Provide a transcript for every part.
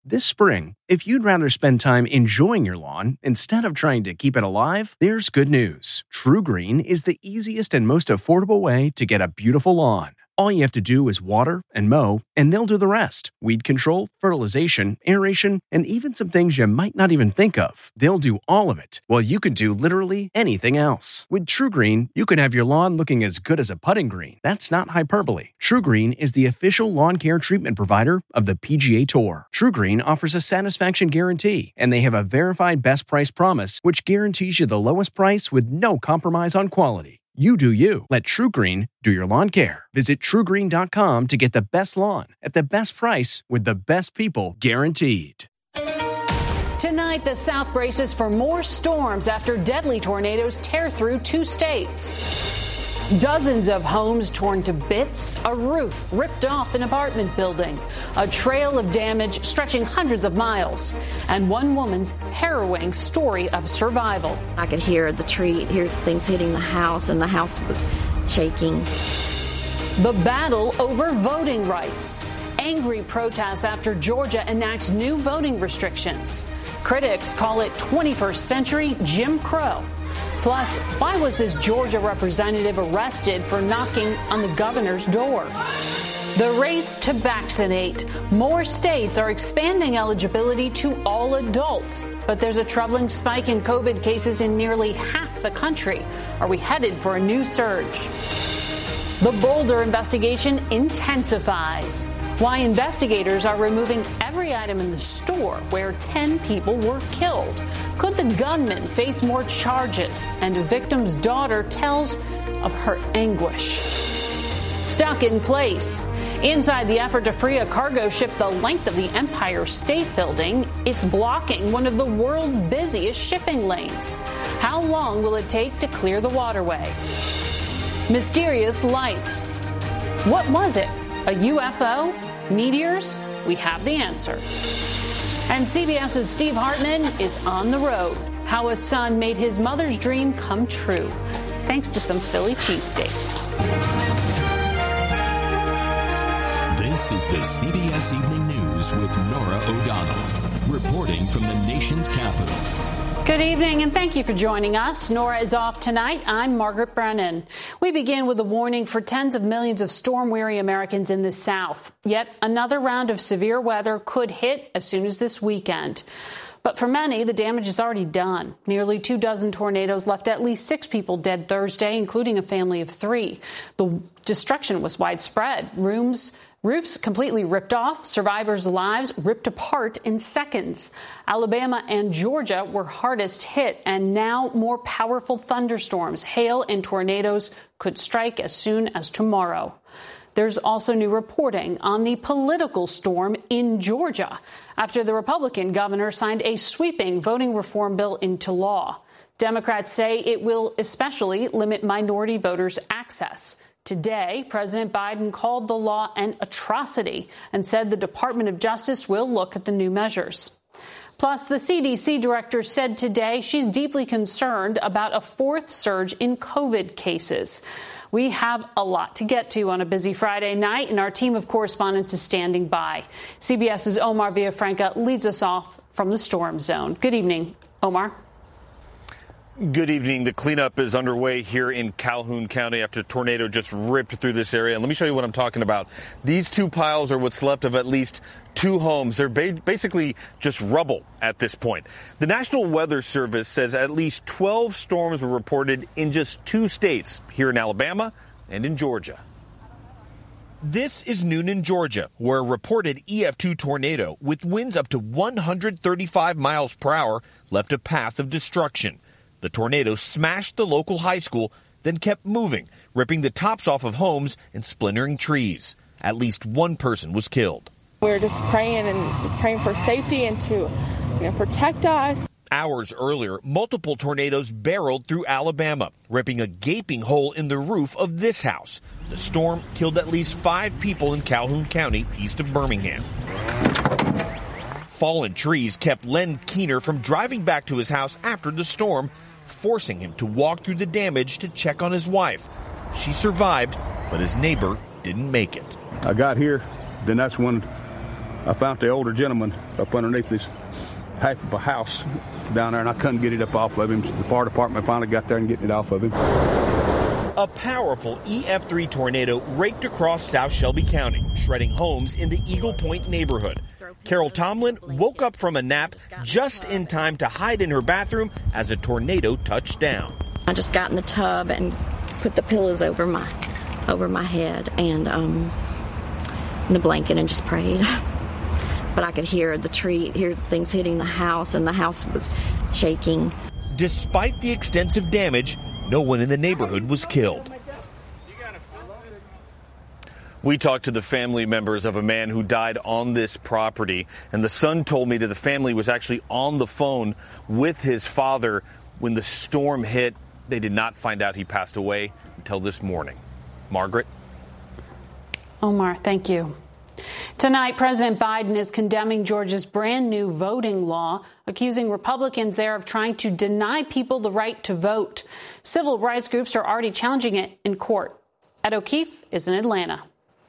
This spring, if you'd rather spend time enjoying your lawn instead of trying to keep it alive, there's good news. TruGreen is the easiest and most affordable way to get a beautiful lawn. All you have to do is water and mow, and they'll do the rest. Weed control, fertilization, aeration, and even some things you might not even think of. They'll do all of it, while you can do literally anything else. With TruGreen, you can have your lawn looking as good as a putting green. That's not hyperbole. TruGreen is the official lawn care treatment provider of the PGA Tour. TruGreen offers a satisfaction guarantee, and they have a verified best price promise, which guarantees you the lowest price with no compromise on quality. You do you. Let TruGreen do your lawn care. Visit TruGreen.com to get the best lawn at the best price with the best people guaranteed. Tonight, the South braces for more storms after deadly tornadoes tear through 2 states. Dozens of homes torn to bits, a roof ripped off an apartment building, a trail of damage stretching hundreds of miles, and one woman's harrowing story of survival. I could hear things hitting the house, and the house was shaking. The battle over voting rights. Angry protests after Georgia enacts new voting restrictions. Critics call it 21st century Jim Crow. Plus, why was this Georgia representative arrested for knocking on the governor's door? The race to vaccinate. More states are expanding eligibility to all adults, but there's a troubling spike in COVID cases in nearly half the country. Are we headed for a new surge? The Boulder investigation intensifies. Why investigators are removing every item in the store where 10 people were killed. Could the gunman face more charges? And a victim's daughter tells of her anguish. Stuck in place. Inside the effort to free a cargo ship the length of the Empire State Building, it's blocking one of the world's busiest shipping lanes. How long will it take to clear the waterway? Mysterious lights. What was it? A UFO? Meteors? We have the answer. And CBS's Steve Hartman is on the road. How a son made his mother's dream come true, thanks to some Philly cheesesteaks. This is the CBS Evening News with Norah O'Donnell, reporting from the nation's capital. Good evening, and thank you for joining us. Norah is off tonight. I'm Margaret Brennan. We begin with a warning for tens of millions of storm-weary Americans in the South. Yet another round of severe weather could hit as soon as this weekend. But for many, the damage is already done. Nearly 24 tornadoes left at least 6 people dead Thursday, including a family of 3. The destruction was widespread. Roofs completely ripped off, survivors' lives ripped apart in seconds. Alabama and Georgia were hardest hit, and now more powerful thunderstorms, hail, and tornadoes could strike as soon as tomorrow. There's also new reporting on the political storm in Georgia after the Republican governor signed a sweeping voting reform bill into law. Democrats say it will especially limit minority voters' access. Today, President Biden called the law an atrocity and said the Department of Justice will look at the new measures. Plus, the CDC director said today she's deeply concerned about a 4th surge in COVID cases. We have a lot to get to on a busy Friday night, and our team of correspondents is standing by. CBS's Omar Villafranca leads us off from the storm zone. Good evening, Omar. Good evening. The cleanup is underway here in Calhoun County after a tornado just ripped through this area. And let me show you what I'm talking about. These 2 piles are what's left of at least 2 homes. They're basically just rubble at this point. The National Weather Service says at least 12 storms were reported in just 2 states, here in Alabama and in Georgia. This is Noonan, Georgia, where a reported EF2 tornado with winds up to 135 miles per hour left a path of destruction. The tornado smashed the local high school, then kept moving, ripping the tops off of homes and splintering trees. At least 1 person was killed. We're just praying for safety and to protect us. Hours earlier, multiple tornadoes barreled through Alabama, ripping a gaping hole in the roof of this house. The storm killed at least 5 people in Calhoun County, east of Birmingham. Fallen trees kept Len Keener from driving back to his house after the storm, forcing him to walk through the damage to check on his wife. She survived, but his neighbor didn't make it. I got here, then that's when I found the older gentleman up underneath this half of a house down there, and I couldn't get it up off of him. The fire department finally got there and getting it off of him. A powerful EF3 tornado raked across South Shelby County, shredding homes in the Eagle Point neighborhood. Carol Tomlin woke up from a nap just in time to hide in her bathroom as a tornado touched down. I just got in the tub and put the pillows over my head and the blanket and just prayed. But I could hear things hitting the house, and the house was shaking. Despite the extensive damage, no one in the neighborhood was killed. We talked to the family members of a man who died on this property, and the son told me that the family was actually on the phone with his father when the storm hit. They did not find out he passed away until this morning. Margaret? Omar, thank you. Tonight, President Biden is condemning Georgia's brand new voting law, accusing Republicans there of trying to deny people the right to vote. Civil rights groups are already challenging it in court. Ed O'Keefe is in Atlanta.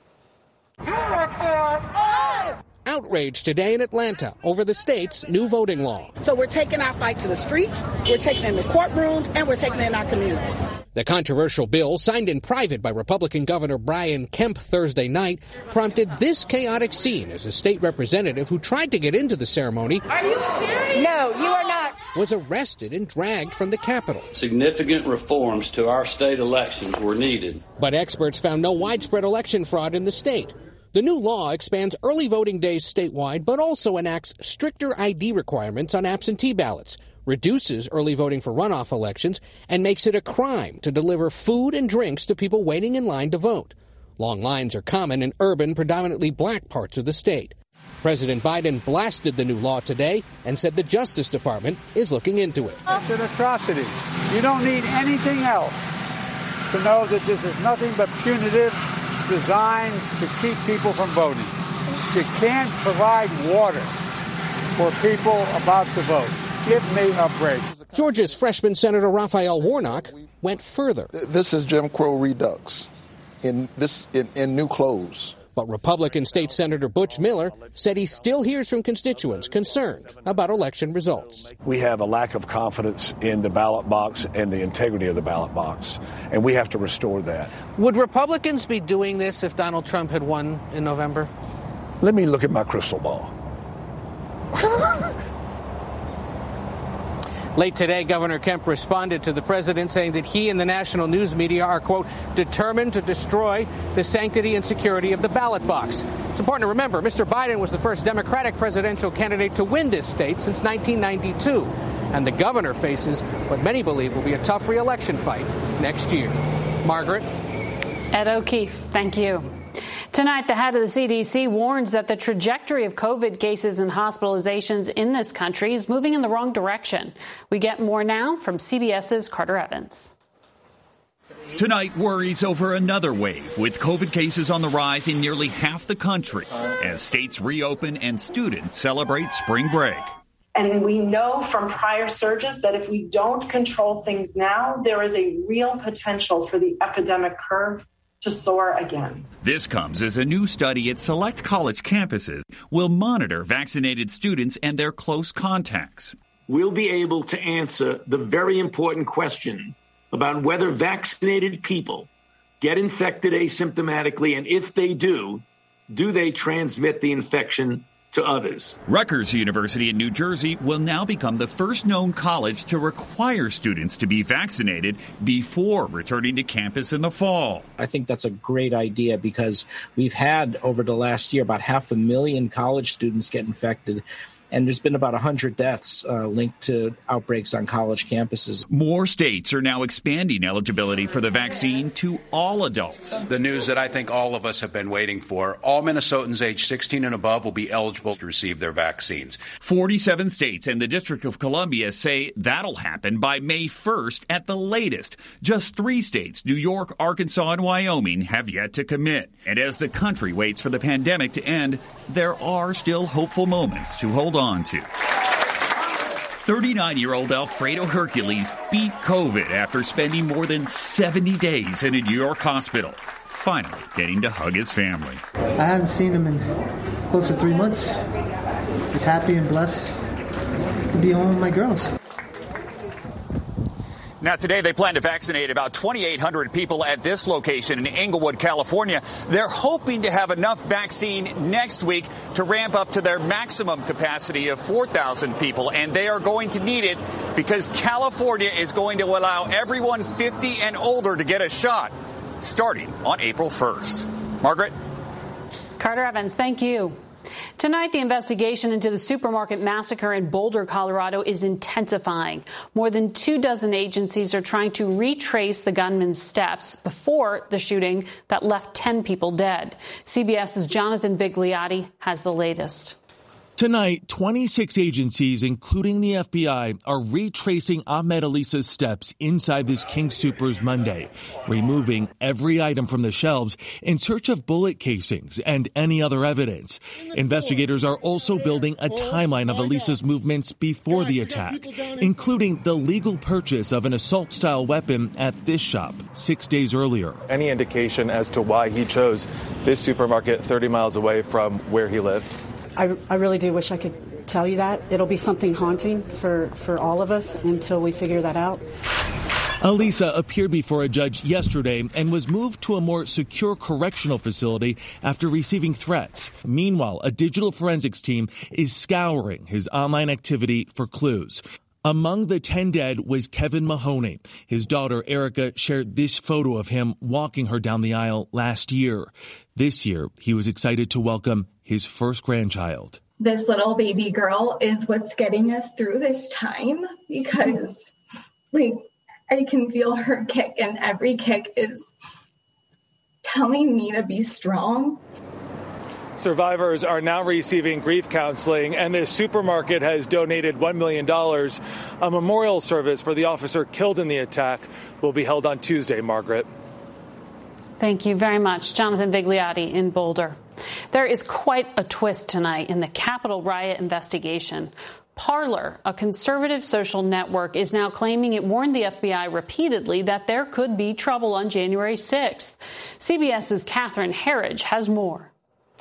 Outrage today in Atlanta over the state's new voting law. So we're taking our fight to the streets, we're taking it in the courtrooms, and we're taking it in our communities. The controversial bill, signed in private by Republican Governor Brian Kemp Thursday night, prompted this chaotic scene as a state representative who tried to get into the ceremony. Are you serious? No, you are not. Was arrested and dragged from the Capitol. Significant reforms to our state elections were needed. But experts found no widespread election fraud in the state. The new law expands early voting days statewide, but also enacts stricter ID requirements on absentee ballots, reduces early voting for runoff elections, and makes it a crime to deliver food and drinks to people waiting in line to vote. Long lines are common in urban, predominantly black parts of the state. President Biden blasted the new law today and said the Justice Department is looking into it. It's an atrocity. You don't need anything else to know that this is nothing but punitive, designed to keep people from voting. You can't provide water for people about to vote. Give me a break. Georgia's freshman Senator Raphael Warnock went further. This is Jim Crow Redux in new clothes. But Republican State Senator Butch Miller said he still hears from constituents concerned about election results. We have a lack of confidence in the ballot box and the integrity of the ballot box, and we have to restore that. Would Republicans be doing this if Donald Trump had won in November? Let me look at my crystal ball. Late today, Governor Kemp responded to the president, saying that he and the national news media are, quote, determined to destroy the sanctity and security of the ballot box. It's important to remember, Mr. Biden was the first Democratic presidential candidate to win this state since 1992. And the governor faces what many believe will be a tough re-election fight next year. Margaret? Ed O'Keefe, thank you. Tonight, the head of the CDC warns that the trajectory of COVID cases and hospitalizations in this country is moving in the wrong direction. We get more now from CBS's Carter Evans. Tonight, worries over another wave, with COVID cases on the rise in nearly half the country as states reopen and students celebrate spring break. And we know from prior surges that if we don't control things now, there is a real potential for the epidemic curve to soar again. This comes as a new study at select college campuses will monitor vaccinated students and their close contacts. We'll be able to answer the very important question about whether vaccinated people get infected asymptomatically, and if they do they transmit the infection to others. Rutgers University in New Jersey will now become the first known college to require students to be vaccinated before returning to campus in the fall. I think that's a great idea because we've had over the last year about 500,000 college students get infected. And there's been about 100 deaths linked to outbreaks on college campuses. More states are now expanding eligibility for the vaccine to all adults. The news that I think all of us have been waiting for. All Minnesotans age 16 and above will be eligible to receive their vaccines. 47 states and the District of Columbia say that'll happen by May 1st at the latest. Just 3 states, New York, Arkansas, and Wyoming, have yet to commit. And as the country waits for the pandemic to end, there are still hopeful moments to hold on to. 39-year-old Alfredo Hercules beat COVID after spending more than 70 days in a New York hospital. finally getting to hug his family. I haven't seen him in close to 3 months. Just happy and blessed to be home with my girls. Now, today they plan to vaccinate about 2,800 people at this location in Inglewood, California. They're hoping to have enough vaccine next week to ramp up to their maximum capacity of 4,000 people. And they are going to need it because California is going to allow everyone 50 and older to get a shot starting on April 1st. Margaret? Carter Evans, thank you. Tonight, the investigation into the supermarket massacre in Boulder, Colorado is intensifying. More than 24 agencies are trying to retrace the gunman's steps before the shooting that left 10 people dead. CBS's Jonathan Vigliotti has the latest. Tonight, 26 agencies, including the FBI, are retracing Ahmed Alisa's steps inside this King Soopers Monday, removing every item from the shelves in search of bullet casings and any other evidence. Investigators are also building a timeline of Alisa's movements before the attack, including the legal purchase of an assault-style weapon at this shop 6 days earlier. Any indication as to why he chose this supermarket 30 miles away from where he lived? I really do wish I could tell you that. It'll be something haunting for all of us until we figure that out. Alisa appeared before a judge yesterday and was moved to a more secure correctional facility after receiving threats. Meanwhile, a digital forensics team is scouring his online activity for clues. Among the 10 dead was Kevin Mahoney. His daughter, Erica, shared this photo of him walking her down the aisle last year. This year, he was excited to welcome his first grandchild. This little baby girl is what's getting us through this time because, I can feel her kick, and every kick is telling me to be strong. Survivors are now receiving grief counseling, and this supermarket has donated $1 million. A memorial service for the officer killed in the attack will be held on Tuesday, Margaret. Thank you very much, Jonathan Vigliotti in Boulder. There is quite a twist tonight in the Capitol riot investigation. Parler, a conservative social network, is now claiming it warned the FBI repeatedly that there could be trouble on January 6th. CBS's Catherine Herridge has more.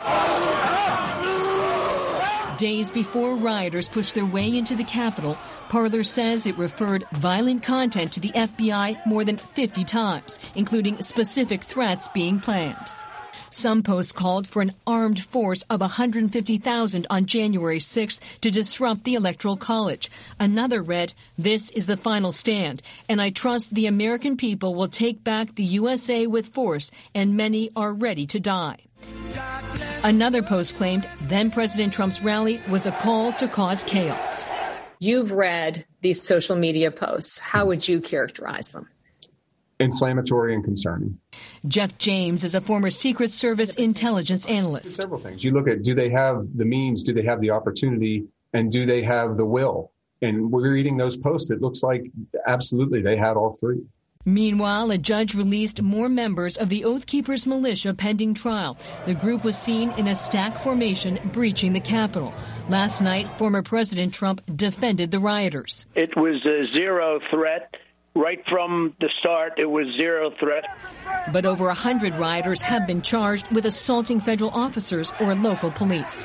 Days before rioters pushed their way into the Capitol, Parler says it referred violent content to the FBI more than 50 times, including specific threats being planned. Some posts called for an armed force of 150,000 on January 6th to disrupt the Electoral College. Another read, "This is the final stand, and I trust the American people will take back the USA with force, and many are ready to die." Another post claimed then President Trump's rally was a call to cause chaos. You've read these social media posts. How would you characterize them? Inflammatory and concerning. Jeff James is a former Secret Service intelligence analyst. Several things. You look at, do they have the means, do they have the opportunity, and do they have the will? And we're reading those posts. It looks like absolutely they had all three. Meanwhile, a judge released more members of the Oath Keepers militia pending trial. The group was seen in a stack formation breaching the Capitol. Last night, former President Trump defended the rioters. It was a zero threat. Right from the start, it was zero threat. But over 100 rioters have been charged with assaulting federal officers or local police.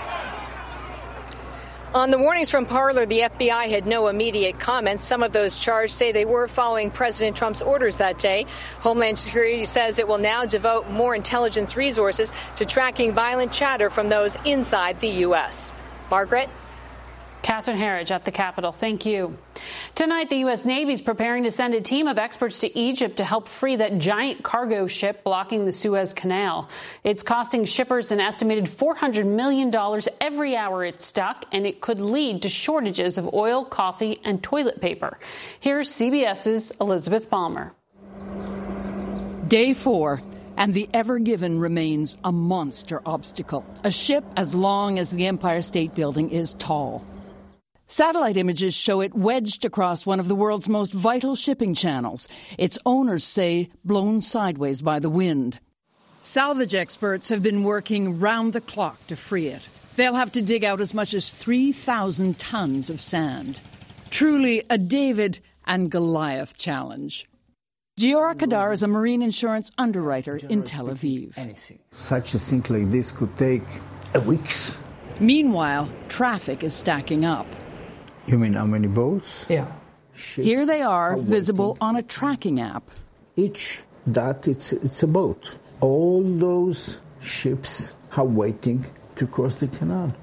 On the warnings from Parler, the FBI had no immediate comments. Some of those charged say they were following President Trump's orders that day. Homeland Security says it will now devote more intelligence resources to tracking violent chatter from those inside the U.S. Margaret? Catherine Herridge at the Capitol. Thank you. Tonight, the U.S. Navy is preparing to send a team of experts to Egypt to help free that giant cargo ship blocking the Suez Canal. It's costing shippers an estimated $400 million every hour it's stuck, and it could lead to shortages of oil, coffee, and toilet paper. Here's CBS's Elizabeth Palmer. Day 4. And the Ever Given remains a monster obstacle. A ship as long as the Empire State Building is tall. Satellite images show it wedged across one of the world's most vital shipping channels. Its owners say blown sideways by the wind. Salvage experts have been working round the clock to free it. They'll have to dig out as much as 3,000 tons of sand. Truly a David and Goliath challenge. Giora Kadar is a marine insurance underwriter in Tel Aviv. Such a thing like this could take weeks. Meanwhile, traffic is stacking up. You mean how many boats? Yeah. Here they are, visible on a tracking app. Each dot, it's a boat. All those ships are waiting to cross the canal.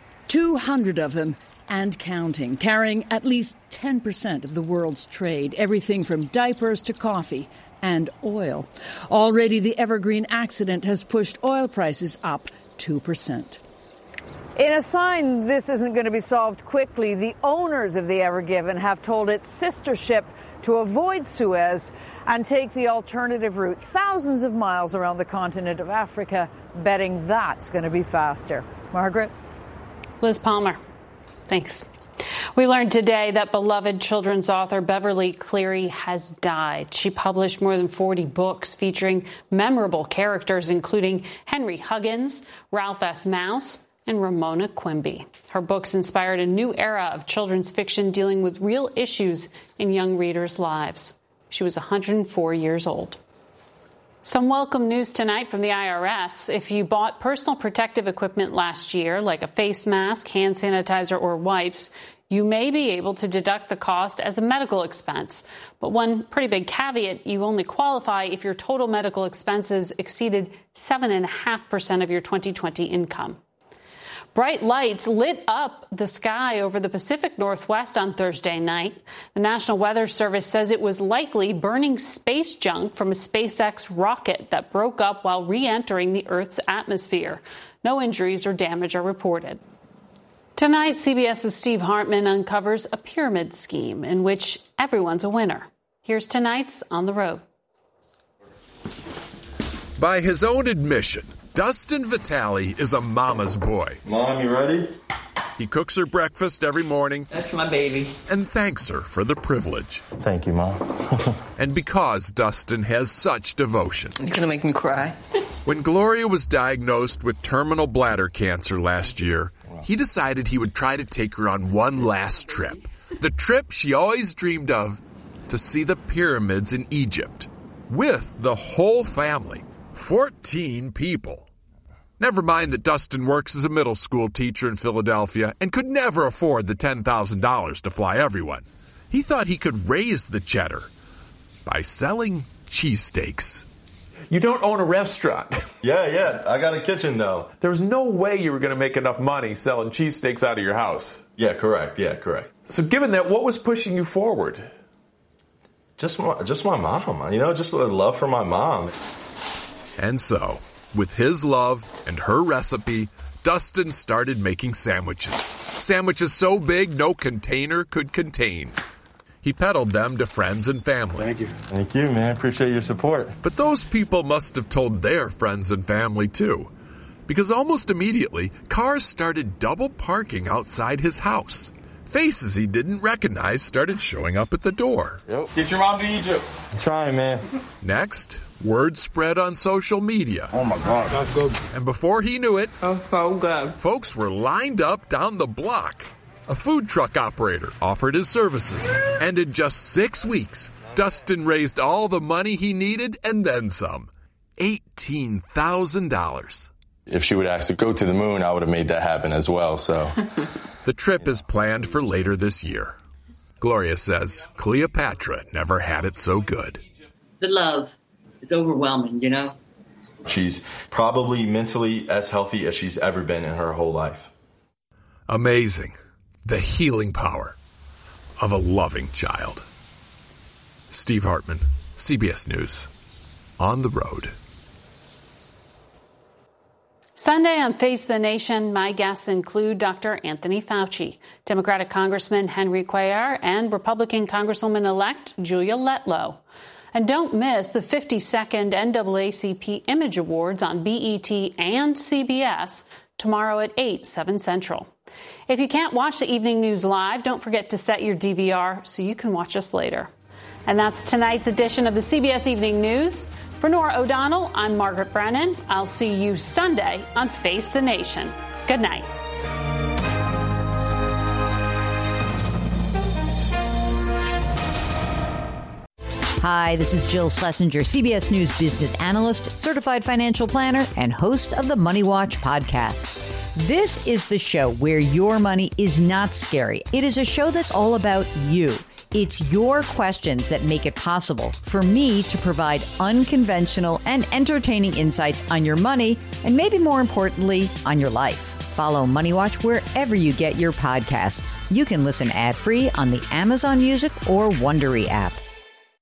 200 of them and counting, carrying at least 10% of the world's trade, everything from diapers to coffee and oil. Already the Evergreen accident has pushed oil prices up 2%. In a sign this isn't going to be solved quickly, the owners of the Ever Given have told its sister ship to avoid Suez and take the alternative route thousands of miles around the continent of Africa, betting that's going to be faster. Margaret? Liz Palmer, thanks. We learned today that beloved children's author Beverly Cleary has died. She published more than 40 books featuring memorable characters, including Henry Huggins, Ralph S. Mouse, and Ramona Quimby. Her books inspired a new era of children's fiction dealing with real issues in young readers' lives. She was 104 years old. Some welcome news tonight from the IRS. If you bought personal protective equipment last year, like a face mask, hand sanitizer, or wipes, you may be able to deduct the cost as a medical expense. But one pretty big caveat, you only qualify if your total medical expenses exceeded 7.5% of your 2020 income. Bright lights lit up the sky over the Pacific Northwest on Thursday night. The National Weather Service says it was likely burning space junk from a SpaceX rocket that broke up while re-entering the Earth's atmosphere. No injuries or damage are reported. Tonight, CBS's Steve Hartman uncovers a pyramid scheme in which everyone's a winner. Here's tonight's On the Road. By his own admission, Dustin Vitale is a mama's boy. Mom, you ready? He cooks her breakfast every morning. That's my baby. And thanks her for the privilege. Thank you, Mom. And because Dustin has such devotion. You're going to make me cry. When Gloria was diagnosed with terminal bladder cancer last year, he decided he would try to take her on one last trip. The trip she always dreamed of, to see the pyramids in Egypt. With the whole family. 14 people. Never mind that Dustin works as a middle school teacher in Philadelphia and could never afford the $10,000 to fly everyone. He thought he could raise the cheddar by selling cheesesteaks. You don't own a restaurant. Yeah. I got a kitchen, though. There was no way you were going to make enough money selling cheesesteaks out of your house. Yeah, correct. So given that, what was pushing you forward? Just my mom. Just a love for my mom. And so, with his love and her recipe, Dustin started making sandwiches. Sandwiches so big no container could contain. He peddled them to friends and family. Thank you, man. Appreciate your support. But those people must have told their friends and family too. Because almost immediately, cars started double parking outside his house. Faces he didn't recognize started showing up at the door. Yep. Get your mom to Egypt. I'm trying, man. Next, word spread on social media. Oh, my God. That's good. And before he knew it, so good. Folks were lined up down the block. A food truck operator offered his services. And in just 6 weeks, Dustin raised all the money he needed and then some. $18,000. If she would ask to go to the moon, I would have made that happen as well, so. The trip is planned for later this year. Gloria says Cleopatra never had it so good. The love is overwhelming, She's probably mentally as healthy as she's ever been in her whole life. Amazing. The healing power of a loving child. Steve Hartman, CBS News. On the road. Sunday on Face the Nation, my guests include Dr. Anthony Fauci, Democratic Congressman Henry Cuellar, and Republican Congresswoman-elect Julia Letlow. And don't miss the 52nd NAACP Image Awards on BET and CBS tomorrow at 8, 7 Central. If you can't watch the evening news live, don't forget to set your DVR so you can watch us later. And that's tonight's edition of the CBS Evening News. For Nora O'Donnell, I'm Margaret Brennan. I'll see you Sunday on Face the Nation. Good night. Hi, this is Jill Schlesinger, CBS News business analyst, certified financial planner, and host of the Money Watch podcast. This is the show where your money is not scary. It is a show that's all about you. It's your questions that make it possible for me to provide unconventional and entertaining insights on your money, and maybe more importantly, on your life. Follow Money Watch wherever you get your podcasts. You can listen ad-free on the Amazon Music or Wondery app.